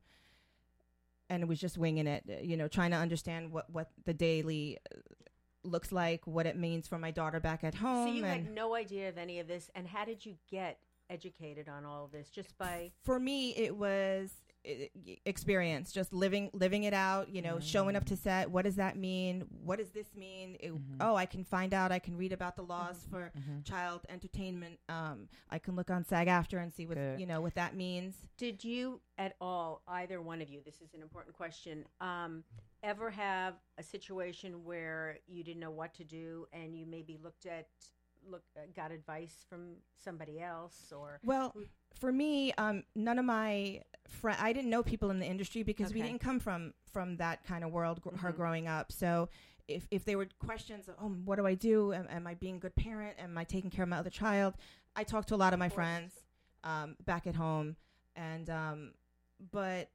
S5: and it was just winging it. uh, You know, trying to understand what what the daily uh, looks like, what it means for my daughter back at home.
S4: So you
S5: and
S4: had no idea of any of this, and how did you get educated on all of this? Just by
S5: for me, it was uh, experience, just living living it out. You know, showing up to set. What does that mean? What does this mean? It,
S6: Mhm.
S5: Oh, I can find out. I can read about the laws for
S6: Mhm.
S5: child entertainment. Um, I can look on SAG-AFTRA and see what
S6: Good.
S5: you know what that means.
S4: did you at all, either one of you, this is an important question, um, ever have a situation where you didn't know what to do and you maybe looked at, look, uh, got advice from somebody else, or
S5: Well, for me, um, none of my friends, I didn't know people in the industry because we
S4: Okay.
S5: didn't come from from that kind of world. Gr- Her
S4: Mhm.
S5: growing up, so if if there were questions, oh, what do I do? Am, am I being a good parent? Am I taking care of my other child? I talked to a lot of my
S4: Of course.
S5: friends um, back at home, and um, but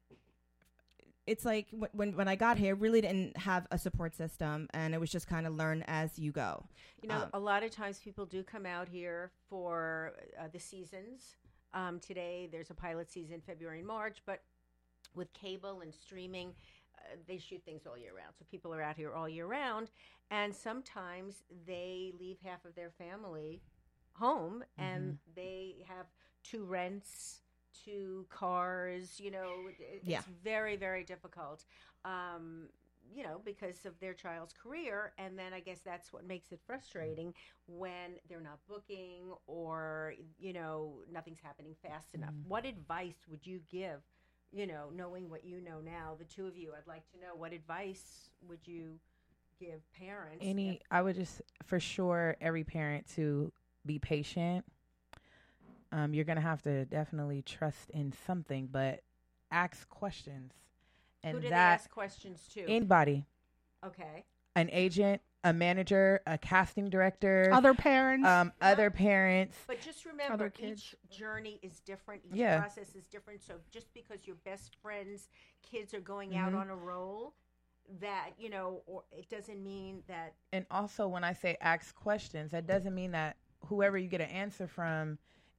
S5: it's like w- when when I got here, really didn't have a support system, and it was just kind of learn as you go.
S4: you know,
S5: Um,
S4: a lot of times people do come out here for uh, the seasons. Um, today there's a pilot season, February and March, but with cable and streaming, uh, they shoot things all year round. So people are out here all year round, and sometimes they leave half of their family home, and they have two rents, two cars. You know, it, it's
S5: Yeah.
S4: very, very difficult. Um, you know, because of their child's career. And then I guess that's what makes it frustrating when they're not booking, or, you know, nothing's happening fast enough. What advice would you give, you know, knowing what you know now, the two of you? I'd like to know, what advice would you give parents?
S6: Any,
S4: if-
S6: I would just, for sure, every parent to be patient. Um, you're gonna have to definitely trust in something, but ask questions, and
S4: who do they
S6: that
S4: ask questions to?
S6: anybody,
S4: okay.
S6: an agent, a manager, a casting director,
S3: Other parents.
S6: um, other parents.
S4: But just remember,
S3: Other kids.
S4: each journey is different. Each
S6: Yeah.
S4: process is different. So just because your best friend's kids are going out
S6: Mhm.
S4: on a roll, that, you know, or it doesn't mean that.
S6: And also, when I say ask questions, that doesn't mean that whoever you get an answer from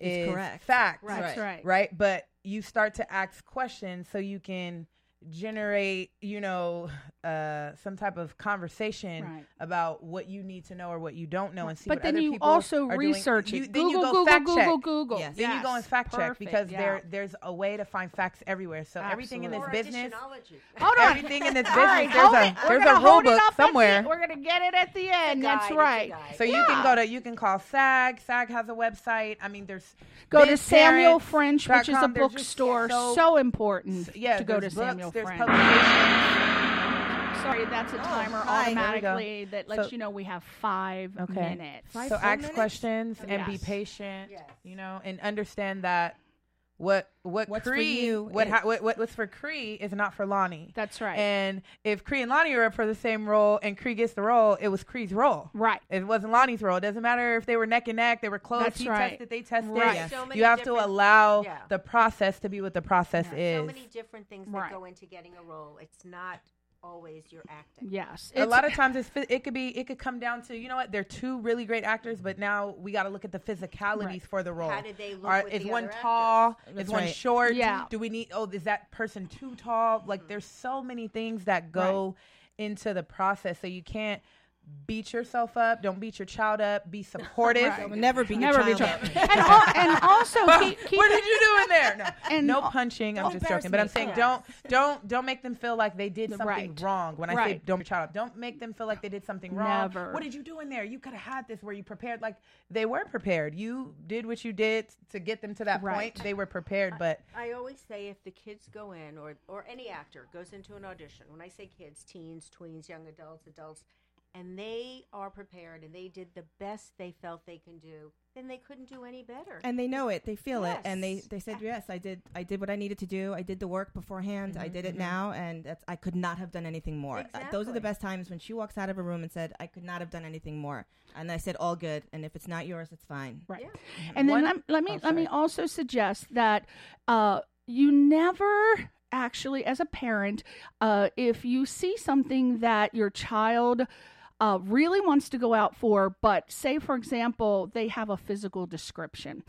S6: is
S5: correct.
S6: fact.
S3: That's
S5: Right.
S3: right.
S6: Right. But you start to ask questions so you can generate, you know, uh, some type of conversation
S3: Right.
S6: about what you need to know or what you don't know, and see
S3: But
S6: what
S3: then
S6: other
S3: you
S6: people
S3: also
S6: are doing.
S3: research
S6: You-
S3: it.
S6: then
S3: Google,
S6: you go
S3: Google,
S6: fact
S3: Google,
S6: check.
S3: Google.
S5: Yes.
S6: Then you go and
S3: Yes.
S6: fact check
S3: Perfect.
S6: because
S3: Yeah.
S6: there there's a way to find facts everywhere. So everything in this
S4: Or
S6: business,
S4: additionology.
S3: Hold on.
S6: everything in this
S3: All
S6: business,
S3: right,
S6: there's
S3: hold
S6: a
S3: it. We're
S6: there's
S3: gonna
S6: a rule
S3: hold it
S6: book
S3: up at the-
S6: somewhere.
S3: We're gonna get it at the end.
S4: guide,
S3: That's
S4: it's a
S3: right.
S4: guide.
S6: So you
S3: Yeah.
S6: can go to you can call SAG. SAG has a website. I mean, there's
S3: Go to
S6: biz
S3: Samuel
S6: parents
S3: French,
S6: dot
S3: which is a
S6: com. There's just
S3: bookstore. So,
S6: so-
S3: important
S6: yeah,
S3: to go to
S6: there's books,
S3: Samuel
S6: there's
S3: French.
S6: publications.
S3: Sorry, that's a timer
S5: hi.
S3: automatically that lets
S6: So-
S3: you know we have five
S6: Okay.
S3: minutes.
S5: Five
S6: So
S5: full
S6: ask
S5: minutes?
S6: questions and be
S3: Yes.
S6: patient.
S4: Yes.
S6: You know, and understand that what what
S5: What's for
S6: Cree
S5: you
S6: what,
S5: is-
S6: ha- what what what's for Cree is not for Lonnie.
S3: That's right.
S6: And if Cree and Lonnie are up for the same role and Cree gets the role, it was Cree's role.
S3: Right.
S6: It wasn't Lonnie's role. It doesn't matter if they were neck and neck, they were close,
S3: That's
S6: he
S3: right.
S6: tested, they tested.
S3: Right.
S5: Yes.
S4: So many
S6: You have to
S4: different-
S6: allow
S4: yeah.
S6: the process to be what the process
S3: Yeah.
S6: is.
S4: So many different things that
S3: Right.
S4: go into getting a role. It's not always your acting.
S3: Yes.
S6: a
S3: It's-
S6: lot of times it's, phy- it could be it could come down to, you know what, they're two really great actors, but now we got to look at the physicalities
S3: Right.
S6: for the role.
S4: How did they look
S6: Are,
S4: with
S6: is
S4: the
S6: one
S4: other
S6: tall?
S4: actors?
S6: Is
S5: That's
S6: one
S5: right.
S6: short?
S3: Yeah.
S6: Do we need? Oh, is that person too tall? Like, there's so many things that go into the process, so you can't beat yourself up. Don't beat your child up. Be supportive.
S3: Right.
S5: Never be
S3: Never be
S5: your child
S3: child.
S5: up.
S3: and, al- and also keep, keep
S6: what did you do in there? No,
S3: And
S6: no
S3: al-
S6: punching. I'm
S5: don't
S6: just
S5: embarrass
S6: joking, but I'm
S5: me.
S6: saying
S3: Yes.
S6: don't don't don't make them feel like they did something
S3: Right.
S6: wrong. When I say
S3: Right.
S6: don't beat your child up, don't make them feel like they did something wrong.
S3: Never.
S6: What did you do in there? You could have had this. Were you prepared? Like, they were prepared. You did what you did to get them to that
S3: Right.
S6: point. They were prepared, but
S4: I always say if the kids go in, or or any actor goes into an audition, when I say kids, teens, tweens, young adults, adults, and they are prepared and they did the best they felt they can do, then they couldn't do any better.
S5: And they know it, they feel it, and they,
S4: Yes.
S5: they said yes. I did. I did what I needed to do. I did the work beforehand. I did it now, and that's, I could not have done anything more. Uh, those are the
S4: Exactly.
S5: best times when she walks out of a room and said, "I could not have done anything more." And I said, "All good." And if it's not yours, it's fine.
S3: Right.
S4: Yeah.
S3: And then
S6: One-
S3: let, let me
S6: oh,
S3: let me
S6: sorry.
S3: also suggest that uh, you never actually, as a parent, uh, if you see something that your child uh, really wants to go out for, but say, for example, they have a physical description.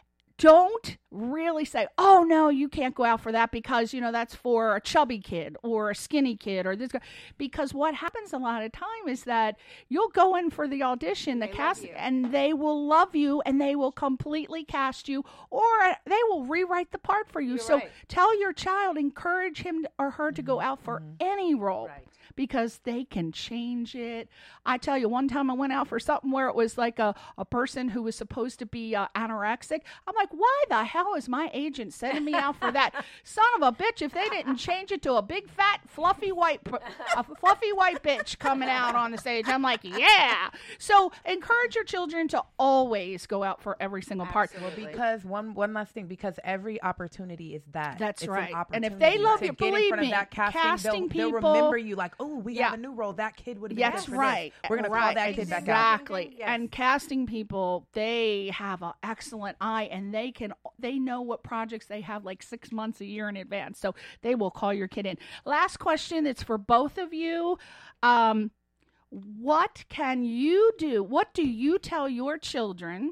S3: Don't really say, oh, no, you can't go out for that because, you know, that's for a chubby kid or a skinny kid or this guy. Because what happens a lot of time is that you'll go in for the audition, the
S4: They love
S3: cast,
S4: you.
S3: and they will love you and they will completely cast you, or they will rewrite the part for you.
S4: You're
S3: so
S4: right.
S3: tell your child, encourage him or her to go out for any role.
S4: Right.
S3: Because they can change it. I tell you, one time I went out for something where it was like a, a person who was supposed to be uh, anorexic. I'm like, why the hell is my agent sending me out for that? Son of a bitch, if they didn't change it to a big, fat, fluffy white, p- a fluffy white bitch coming out on the stage. I'm like, yeah. So encourage your children to always go out for every single part.
S4: Absolutely.
S6: because one one last thing, because every opportunity is that.
S3: That's
S6: It's an
S3: right. And if they
S6: opportunity
S3: love
S6: to
S3: you,
S6: get in
S3: believe
S6: front of
S3: me,
S6: that casting,
S3: casting
S6: they'll,
S3: people-
S6: they'll remember you like, oh, we
S3: Yeah.
S6: have a new role. That kid would have been
S3: That's
S6: good for
S3: right.
S6: this. We're gonna
S3: right.
S6: call that kid back out.
S3: Exactly.
S4: Yes.
S3: And casting people, they have an excellent eye, and they can they know what projects they have like six months a year in advance. So they will call your kid in. Last question. It's for both of you. Um, what can you do? What do you tell your children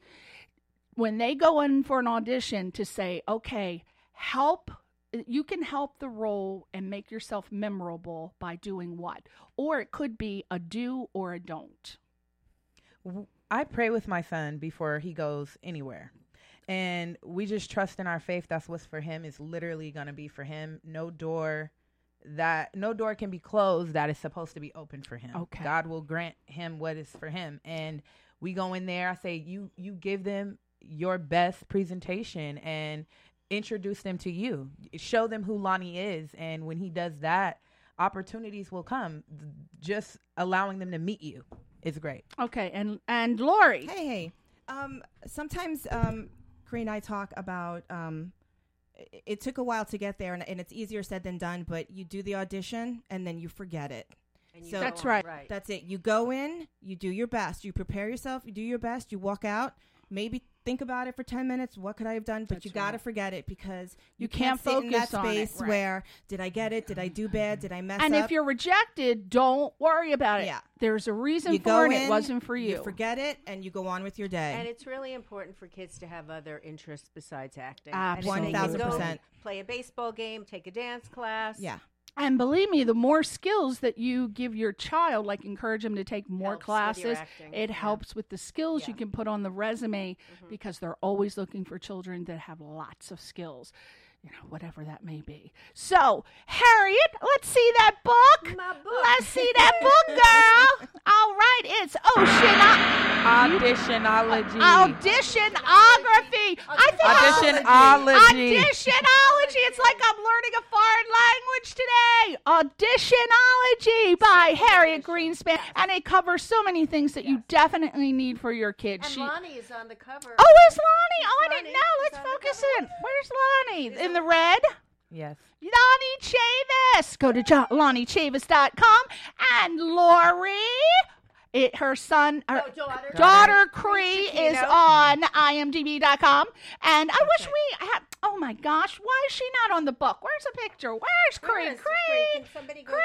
S3: when they go in for an audition to say, okay, help? You can help the role and make yourself memorable by doing what? Or it could be a do or a don't.
S6: I pray with my son before he goes anywhere. And we just trust in our faith. That's what's for him is literally going to be for him. No door that no door can be closed that is supposed to be open for him.
S3: Okay.
S6: God will grant him what is for him. And we go in there. I say, you, you give them your best presentation and introduce them to you. Show them who Lonnie is. And when he does that, opportunities will come. Just allowing them to meet you is great.
S3: Okay, and and Lori.
S5: Hey, hey. Um, sometimes um, Cree and I talk about. Um, it, it took a while to get there, and, and it's easier said than done. But you do the audition, and then you forget it.
S4: And you
S5: So-
S4: go
S3: That's
S4: on,
S3: right.
S5: That's it. You go in, you do your best, you prepare yourself, you do your best, you walk out. Maybe think about it for ten minutes. What could I have done? But
S3: That's
S5: you got to
S3: right.
S5: forget it because you,
S3: You can't
S5: sit in that
S3: focus on it,
S5: space
S3: right.
S5: where did I get it? Did I do bad? Did I mess
S3: And
S5: up?
S3: if you're rejected, don't worry about it.
S5: Yeah.
S3: There's a reason
S5: you
S3: for
S5: go
S3: it.
S5: in,
S3: It wasn't for you.
S5: You forget it, and you go on with your day.
S4: And it's really important for kids to have other interests besides acting.
S3: Absolutely.
S4: And if they can go
S5: one thousand percent.
S4: Play a baseball game, take a dance class.
S5: yeah.
S3: And believe me, the more skills that you give your child, like encourage them to take more
S4: Helps with
S3: classes,
S4: your acting,
S3: it
S4: yeah.
S3: helps with the skills you
S4: Yeah.
S3: can put on the resume
S4: Mm-hmm.
S3: because they're always looking for children that have lots of skills, you know, whatever that may be. So, Harriet, let's see that book.
S4: My book.
S3: Let's see that book, girl. All right, it's Ocean
S6: Auditionology.
S3: Auditionography. I think
S6: Auditionology.
S3: Auditionology. It's like I'm learning a foreign language today. Auditionology by Harriet Greenspan. And it covers so many things that you definitely need for your kids.
S4: And
S3: She-
S4: Lonnie is on the cover.
S3: oh, is Lonnie? Oh, I didn't
S4: Lonnie.
S3: know. Let's
S4: She's on the
S3: focus
S4: cover.
S3: in. Where's Lonnie? In the red?
S6: Yes.
S3: Lonnie Chavis. Go to jo- lonnie chavis dot com. And Lori, it, her son, her
S4: No, daughter.
S3: daughter Cree
S4: Cree
S3: is
S4: Chiquino.
S3: on I M D B dot com. And I wish we had, oh my gosh, why is she not on the book? Where's the picture? Where's Cree?
S4: Where is
S3: Cree,
S4: Cree? Can somebody go
S3: Cree,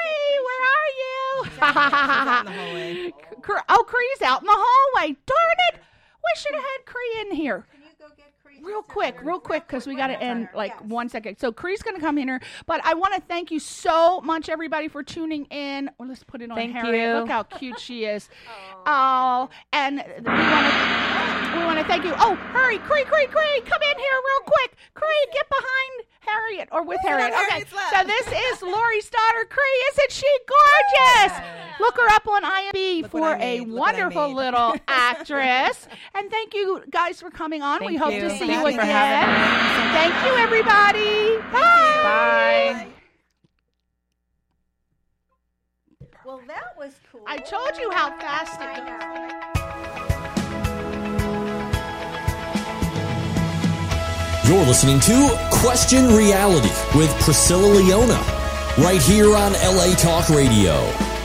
S4: get Cree?
S3: where are you?
S5: She's out in the hallway.
S3: Cre- Oh, Cree's out in the hallway. Darn it. We should have had Cree in here.
S4: Can you go get Cree?
S3: Real
S4: Just a
S3: quick,
S4: minute.
S3: real quick, because we got to end like
S4: Yes.
S3: one second. So Cree's going to come in here, but I want to thank you so much, everybody, for tuning in. Well, let's put it on
S6: Thank
S3: Harriet.
S6: you.
S3: Look how cute she is. Oh, and we want to we want to thank you. Oh, hurry, Cree, Cree, Cree, come in here real quick. Cree, get behind Harriet or with Harriet.
S5: on
S3: Okay,
S5: Harriet's lap.
S3: so this is Lori's daughter, Cree. Isn't she gorgeous? Look her up on I M D B
S5: Look
S3: for
S5: what I
S3: a
S5: made. Look what I
S3: wonderful
S5: made.
S3: little actress. And thank you guys for coming on. we
S6: Thank
S3: hope
S6: you.
S3: to see
S6: Thank
S3: you
S6: you for
S3: again.
S6: having
S3: Thank you, everybody. Bye.
S6: Bye.
S4: Well, that was cool.
S3: I told you how fast it
S4: I
S3: goes.
S4: know.
S2: You're listening to Question Reality with Priscilla Leona, right here on L A Talk Radio.